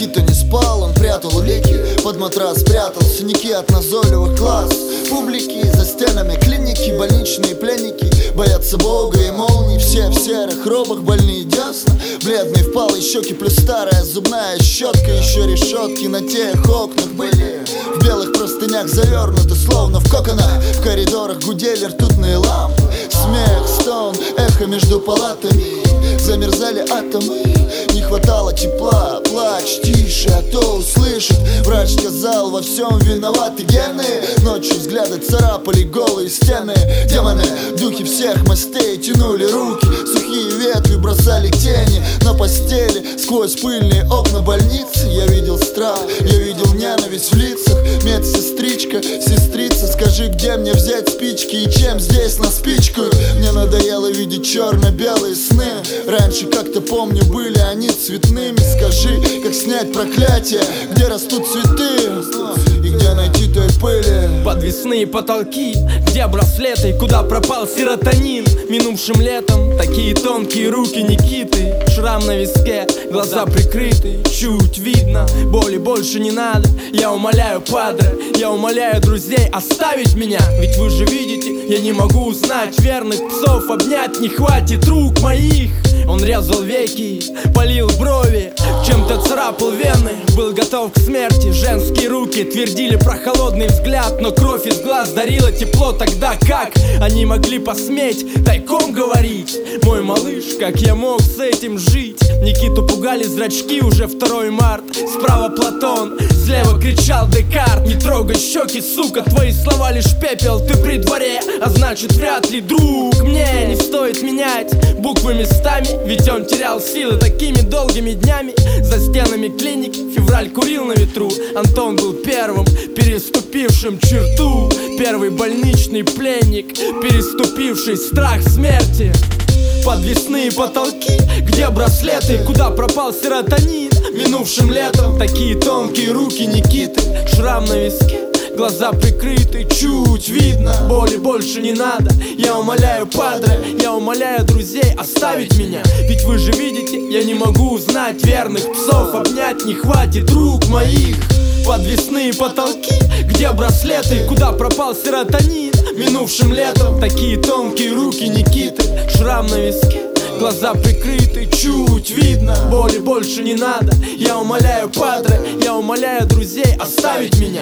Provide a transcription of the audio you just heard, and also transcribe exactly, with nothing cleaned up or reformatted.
Никита не спал, он прятал улики, под матрас спрятал синяки от назойливых глаз публики. За стенами клиники, больничные пленники боятся Бога и молний. Все в серых робах, больные десна, бледные впалые щеки, плюс старая зубная щетка. Еще решетки на тех окнах были в белых простынях завернуты, словно в коконах. В коридорах гудели ртутные лампы, смех, стон, эхо между палатами. Замерзали атомы, не хватало тепла. Плач тише, а то услышит. Врач сказал, во всем виноваты гены. Ночью взгляды царапали голые стены. Демоны, духи всех мастей тянули руки. Сухие ветви бросали тени на постели. Сквозь пыльные окна больницы я видел страх, я видел ненависть в лицах. Медсестричка, сестрица, скажи, где мне взять спички и чем здесь наспичкаю? Мне надоело видеть черно-белые сны. Раньше, как-то помню, были они цветными. Скажи, как снять проклятие, где растут цветы и где найти той пыли. Подвесные потолки, где браслеты, куда пропал серотонин? Минувшим летом такие тонкие руки Никиты. Шрам на виске, глаза прикрыты, чуть видно, боли больше не надо. Я умоляю, падре, я умоляю друзей оставить меня. Ведь вы же видите, я не могу узнать верных псов, обнять не хватит рук моих. Он резал веки, полил брови, чем-то царапал вены. Был готов к смерти, женские руки твердили про холодный взгляд. Но кровь из глаз дарила тепло. Тогда как они могли посметь тайком говорить? Мой малыш, как я мог с этим жить? Никиту пугали зрачки, уже второй март. Справа Платон, слева кричал Декарт. Не трогай щеки, сука, твои слова лишь пепел. Ты при дворе, а значит вряд ли друг. Мне не стоит менять буквы местами, ведь он терял силы такими долгими днями. За стенами клиники февраль курил на ветру. Антон был первым, переступившим черту. Первый больничный пленник, переступивший страх смерти. Подвесные потолки, где браслеты, куда пропал серотонин? Минувшим летом такие тонкие руки Никиты. Шрам на виске, глаза прикрыты, чуть видно, боли больше не надо. Я умоляю, падре, я умоляю друзей оставить меня. Ведь вы же видите, я не могу узнать верных псов, обнять не хватит рук моих. Подвесные потолки, где браслеты, куда пропал серотонин? Минувшим летом такие тонкие руки Никиты. Шрам на виске, глаза прикрыты, чуть видно, боли больше не надо. Я умоляю, падре, я умоляю друзей оставить меня.